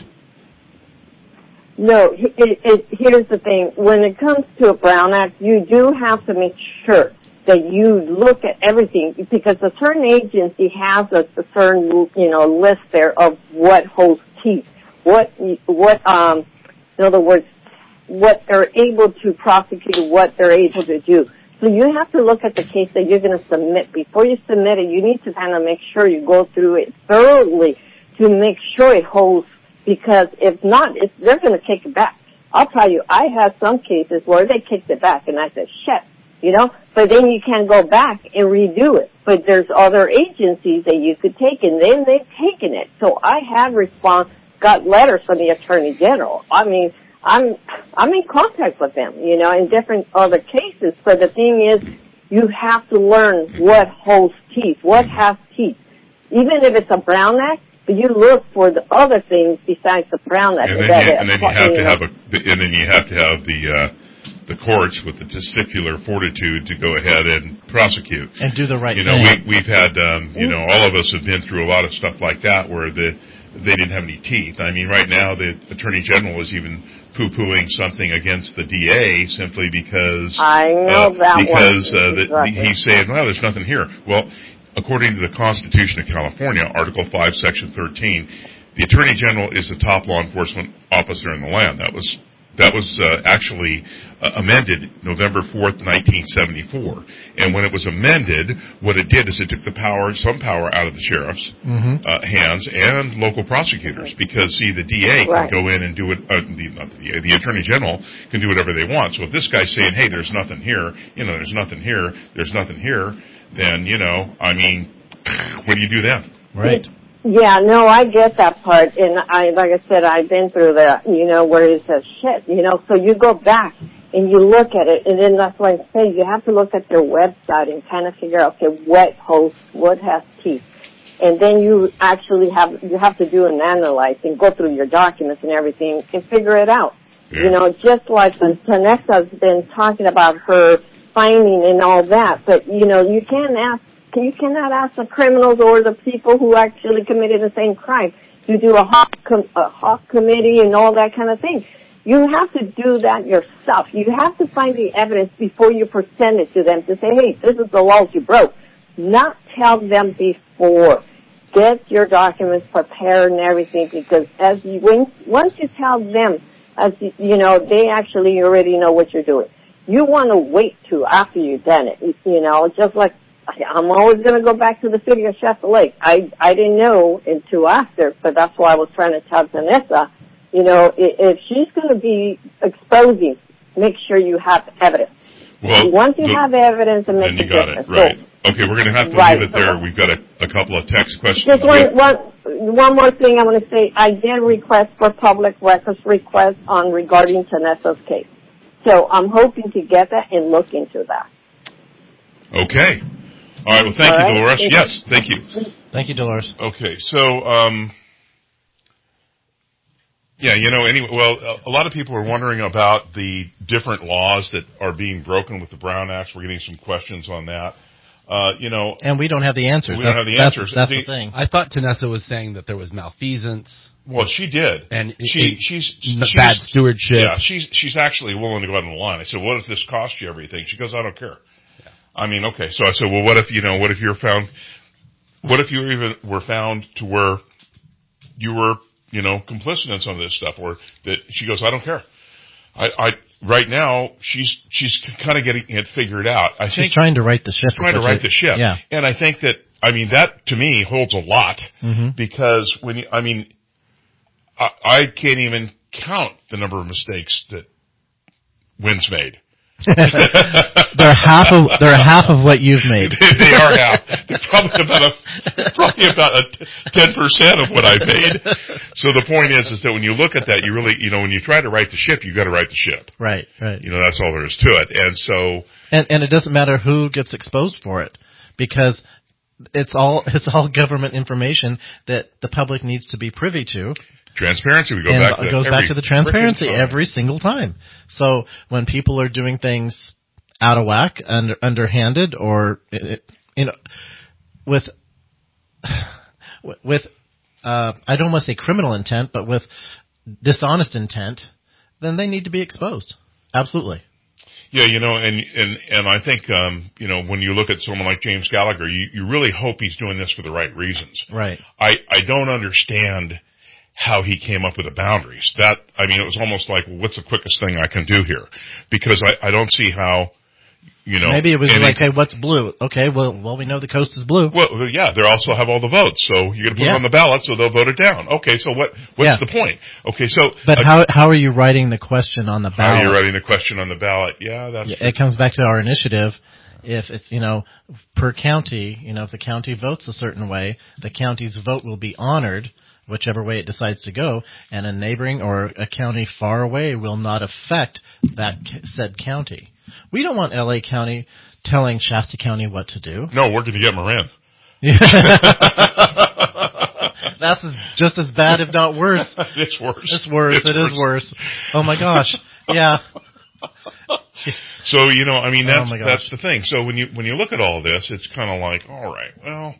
No, here's the thing. When it comes to a Brown Act, you do have to make sure that you look at everything, because a certain agency has a certain list there of what holds teeth, in other words, what they're able to prosecute, what they're able to do. So you have to look at the case that you're going to submit. Before you submit it, you need to kind of make sure you go through it thoroughly to make sure it holds, because if not, they're going to kick it back. I'll tell you, I had some cases where they kicked it back, and I said, shit, but then you can't go back and redo it. But there's other agencies that you could take, and then they've taken it. So I have got letters from the Attorney General. I mean, I'm in contact with them, in different other cases. But the thing is, you have to learn what holds teeth, what has teeth. Even if it's a Brown Act, but you look for the other things besides the Brown Act. And then you have to have the courts with the testicular fortitude to go ahead and prosecute and do the right thing. We've had all of us have been through a lot of stuff like that where they didn't have any teeth. I mean, right now the Attorney General is even poo-pooing something against the DA simply because he's saying, well, there's nothing here. Well, according to the Constitution of California, Article 5, Section 13, the Attorney General is the top law enforcement officer in the land. That was actually amended November 4th, 1974. And when it was amended, what it did is it took some power out of the sheriff's hands and local prosecutors, because, see, the DA can go in and do it, the Attorney General can do whatever they want. So if this guy's saying, hey, there's nothing here, there's nothing here, then, I mean, what do you do then? Right. Yeah, no, I get that part, and like I said, I've been through that, where it says shit, so you go back and you look at it, and then that's why I say you have to look at their website and kind of figure out, okay, what has teeth, and then you actually have to do an analyze and go through your documents and everything and figure it out. Yeah. Just like Vanessa's been talking about her finding and all that, but you cannot ask the criminals or the people who actually committed the same crime to do a Hawk committee and all that kind of thing. You have to do that yourself. You have to find the evidence before you present it to them to say, hey, this is the laws you broke. Not tell them before. Get your documents prepared and everything, because once you tell them, they actually already know what you're doing. You want to wait till after you've done it, just like I'm always going to go back to the city of Shasta Lake. I didn't know until after, but that's why I was trying to tell Vanessa, if she's going to be exposing, make sure you have evidence. Well, once you have evidence, it makes a difference. Right. Okay, we're going to have to leave it there. We've got a couple of text questions. Just one one more thing I want to say. I did request for public records request on regarding Tanessa's case. So I'm hoping to get that and look into that. Okay. All right. Well, thank you, Dolores. Yes, thank you. Thank you, Dolores. Okay. So, yeah, anyway, well, a lot of people are wondering about the different laws that are being broken with the Brown Act. We're getting some questions on that. And we don't have the answers. We don't have the answers. That's the thing. I thought Tanessa was saying that there was malfeasance. Well, she did. And she's bad stewardship. Yeah, she's actually willing to go out on the line. I said, what if this cost you everything? She goes, I don't care. Yeah. I mean, okay. So I said, well, what if you were found to where you were, complicit in some of this stuff, or that she goes, I don't care. I right now she's kind of getting it figured out. I think she's trying to right the ship. Trying to right the ship. Yeah. And I think that that to me holds a lot because I can't even count the number of mistakes that Wynn's made. They're half of what you've made. They are half. They're probably about 10% of what I've made. So the point is that when you look at that, you really, when you try to right the ship, you got to right the ship. Right. That's all there is to it. And so, and it doesn't matter who gets exposed for it, because it's all government information that the public needs to be privy to. Transparency. We go and back to that. It goes back to the transparency every single time. So when people are doing things out of whack, underhanded, or with I don't want to say criminal intent, but with dishonest intent, then they need to be exposed. Absolutely. Yeah, and I think, when you look at someone like James Gallagher, you really hope he's doing this for the right reasons. Right. I don't understand how he came up with the boundaries. It was almost like, well, what's the quickest thing I can do here? Because I don't see how, Maybe it was like, hey, what's blue? Okay, well, we know the coast is blue. Well, yeah, they also have all the votes, so you're going to put it on the ballot, so they'll vote it down. Okay, so what's the point? Okay, so. But how are you writing the question on the ballot? How are you writing the question on the ballot? Yeah, that's. It comes back to our initiative. If it's, per county, if the county votes a certain way, the county's vote will be honored, whichever way it decides to go, and a neighboring or a county far away will not affect that said county. We don't want L.A. County telling Shasta County what to do. No, we're going to get Moran. That's just as bad, if not worse. It's worse. It's worse. It is worse. Oh my gosh. Yeah. So, that's the thing. So when you look at all this, it's kind of like, all right, well,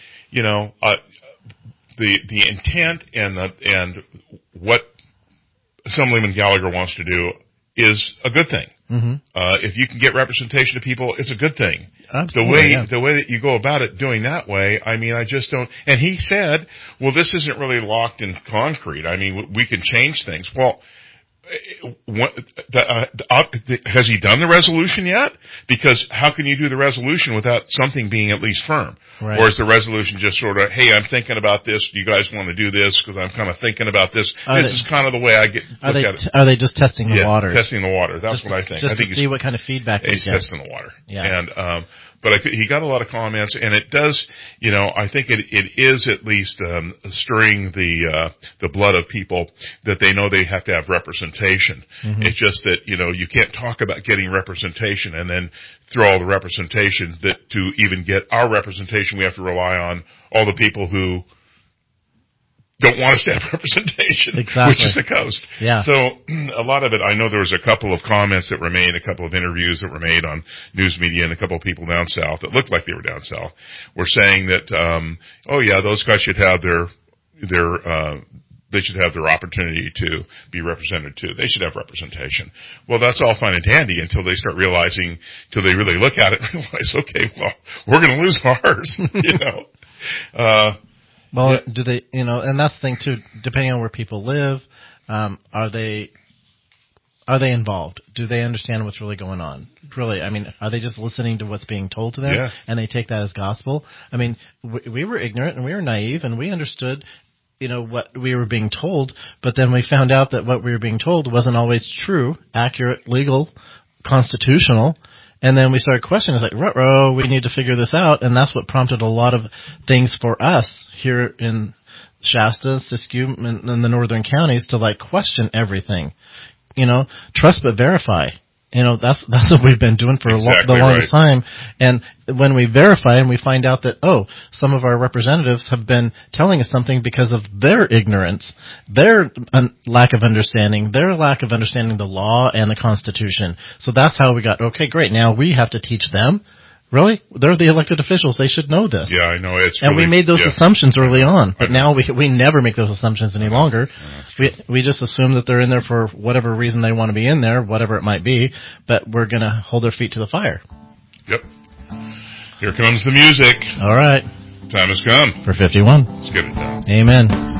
the intent and what Assemblyman Gallagher wants to do is a good thing. Mm-hmm. If you can get representation of people, it's a good thing. Absolutely, the way that you go about it doing that way, I just don't. And he said, well, this isn't really locked in concrete. We can change things. Well, has he done the resolution yet? Because how can you do the resolution without something being at least firm? Right. Or is the resolution just sort of, hey, I'm thinking about this. Do you guys want to do this? Because I'm kind of thinking about this. This is kind of the way I look at it. Are they just testing the water? Testing the water. That's what I think. Just I think to see what kind of feedback he's testing the water. Yeah. And, but he got a lot of comments, and it does, I think it is at least stirring the blood of people that they know they have to have representation. Mm-hmm. It's just that, you can't talk about getting representation and then through all the representation that to even get our representation, we have to rely on all the people who don't want us to have representation, exactly. Which is the coast. Yeah. So a lot of it, I know there was a couple of comments that were made, a couple of interviews that were made on news media, and a couple of people down south that looked like they were down south were saying that, those guys should have they should have their opportunity to be represented too. They should have representation. Well, that's all fine and dandy until they start realizing, till they really look at it and realize, okay, well, we're going to lose ours, Well, do they, and that's the thing too, depending on where people live, are they involved? Do they understand what's really going on? Really, are they just listening to what's being told to them and they take that as gospel? We were ignorant and we were naive and we understood, what we were being told, but then we found out that what we were being told wasn't always true, accurate, legal, constitutional. And then we started questioning, it's like, ruh-roh, we need to figure this out. And that's what prompted a lot of things for us here in Shasta, Siskiyou, and the northern counties to like question everything. You know, trust but verify. You know, that's what we've been doing for the longest time. And when we verify and we find out that, some of our representatives have been telling us something because of their ignorance, their lack of understanding the law and the Constitution. So that's how we got, okay, great. Now we have to teach them. Really? They're the elected officials. They should know this. Yeah, I know. And we made those assumptions early on, but now we never make those assumptions any longer. We just assume that they're in there for whatever reason they want to be in there, whatever it might be, but we're going to hold their feet to the fire. Yep. Here comes the music. All right. Time has come. For 51. Let's get it done. Amen.